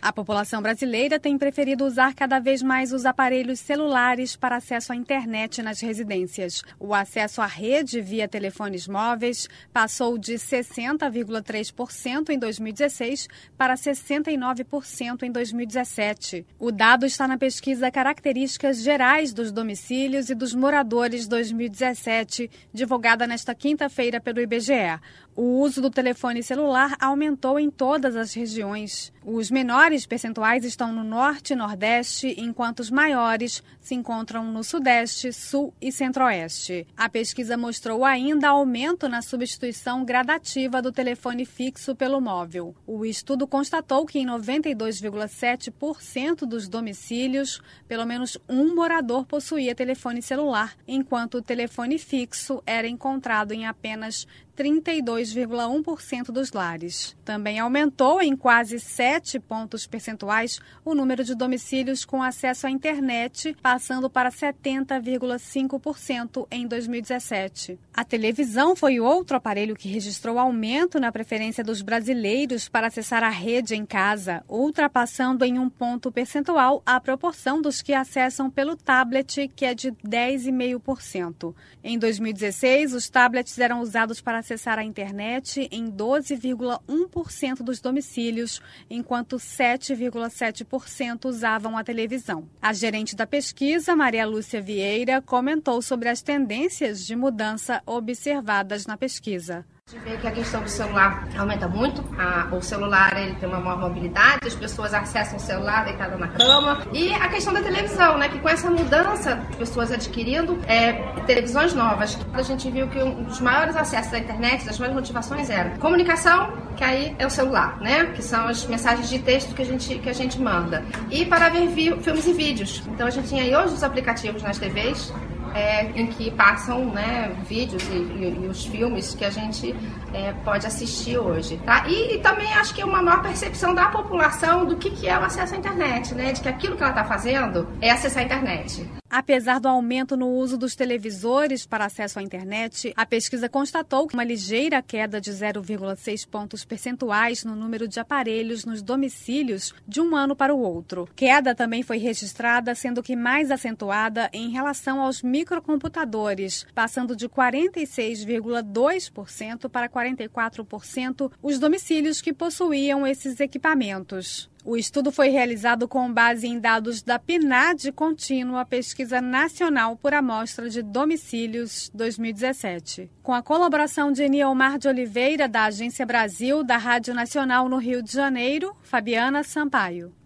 A população brasileira tem preferido usar cada vez mais os aparelhos celulares para acesso à internet nas residências. O acesso à rede via telefones móveis passou de 60,3% em 2016 para 69% em 2017. O dado está na pesquisa Características Gerais dos Domicílios e dos Moradores 2017, divulgada nesta quinta-feira pelo IBGE. O uso do telefone celular aumentou em todas as regiões. Os menores percentuais estão no Norte e Nordeste, enquanto os maiores se encontram no Sudeste, Sul e Centro-Oeste. A pesquisa mostrou ainda aumento na substituição gradativa do telefone fixo pelo móvel. O estudo constatou que em 92,7% dos domicílios, pelo menos um morador possuía telefone celular, enquanto o telefone fixo era encontrado em apenas 32,1% dos lares. Também aumentou em quase 7 pontos percentuais o número de domicílios com acesso à internet, passando para 70,5% em 2017. A televisão foi outro aparelho que registrou aumento na preferência dos brasileiros para acessar a rede em casa, ultrapassando em 1 ponto percentual a proporção dos que acessam pelo tablet, que é de 10,5%. Em 2016, os tablets eram usados para acessar a internet em 12,1% dos domicílios, enquanto 7,7% usavam a televisão. A gerente da pesquisa, Maria Lúcia Vieira, comentou sobre as tendências de mudança observadas na pesquisa. A gente vê que a questão do celular aumenta muito. O celular ele tem uma maior mobilidade, as pessoas acessam o celular deitadas na cama. E a questão da televisão, né? Que com essa mudança, as pessoas adquirindo televisões novas. A gente viu que um dos maiores acessos à internet, das maiores motivações era comunicação, que aí é o celular, né? Que são as mensagens de texto que a gente manda. E para ver filmes e vídeos. Então a gente tem aí hoje os aplicativos nas TVs, em que passam, né, vídeos e os filmes que a gente pode assistir hoje, tá? E também acho que é uma maior percepção da população do que é o acesso à internet, né? De que aquilo que ela está fazendo é acessar a internet. Apesar do aumento no uso dos televisores para acesso à internet, a pesquisa constatou uma ligeira queda de 0,6 pontos percentuais no número de aparelhos nos domicílios de um ano para o outro. Queda também foi registrada, sendo que mais acentuada em relação aos microcomputadores, passando de 46,2% para 44% os domicílios que possuíam esses equipamentos. O estudo foi realizado com base em dados da PNAD Contínua, Pesquisa Nacional por Amostra de Domicílios 2017. Com a colaboração de Nielmar de Oliveira, da Agência Brasil, da Rádio Nacional no Rio de Janeiro, Fabiana Sampaio.